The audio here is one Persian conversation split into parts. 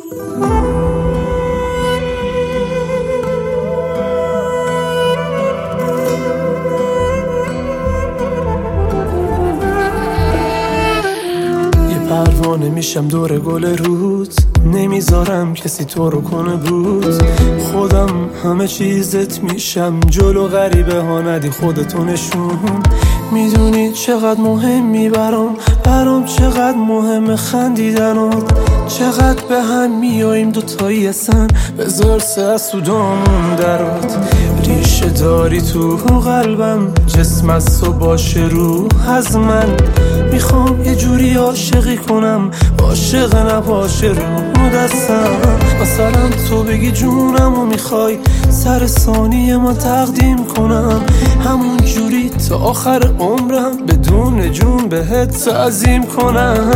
پروانه میشم دور گل رود، نمیذارم کسی تو رو کنه بود. خودم همه چیزت میشم، جلو غریبه ها ندی خودتو نشون. میدونی چقدر مهمی برام چقدر مهم خندیدنات، چقدر به هم میاییم دوتایی اصلا، بذار سه از تو دامون درات. ریشه داری تو قلبم، جسم از تو باشه روح از من. میخوام یه جوری عاشقی کنم، عاشق نباشه رو دستم. مثلا تو بگی جونم و میخوای سر ثانیه من تقدیم کنم، همون جوری تا آخر عمرم بدون جون بهت تعظیم کنم.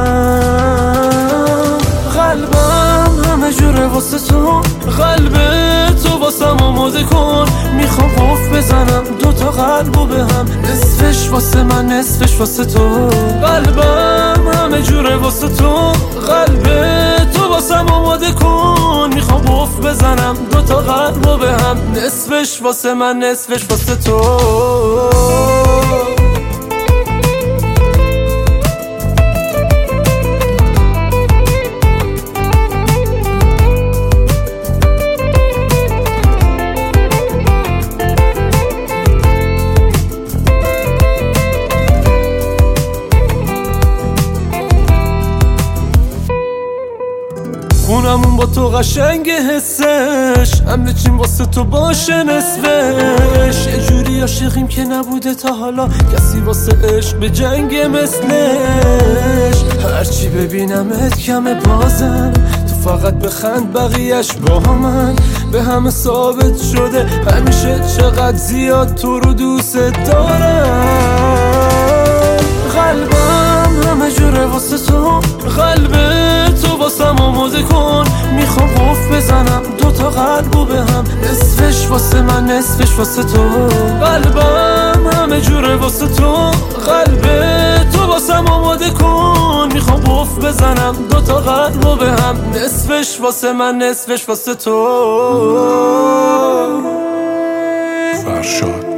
قلبم همه جوره واسه تو، قلب تو واسم آماده کن. میخوام قفل بزنم دوتا قلبو به هم، نصفش واسه من نصفش واسه تو. قلبم همه جوره واسه تو، قلب تو واسم آماده کن. میخوام قفل بزنم دوتا قلبو به هم، نصفش واسه من نصفش واسه تو. خونمون با تو قشنگ حسش، همه چیم واسه تو باشه نصفش. یه جوری عاشقیم که نبوده تا حالا کسی واسه عشق به جنگ مثلش. هرچی ببینمت کمه بازم، تو فقط بخند بقیهش با من. به همه ثابت شده همیشه چقدر زیاد تو رو دوست دارم. قلبم همه جوره واسه تو، قلب تو واسم آماده کن. میخوام قفل بزنم دوتا قلبو به هم، نصفش واسه من نصفش واسه تو. قلبم همه جوره واسه تو، قلب تو واسم آماده کن. میخوام قفل بزنم دوتا قلبو به هم، نصفش واسه من نصفش واسه تو. فرشاد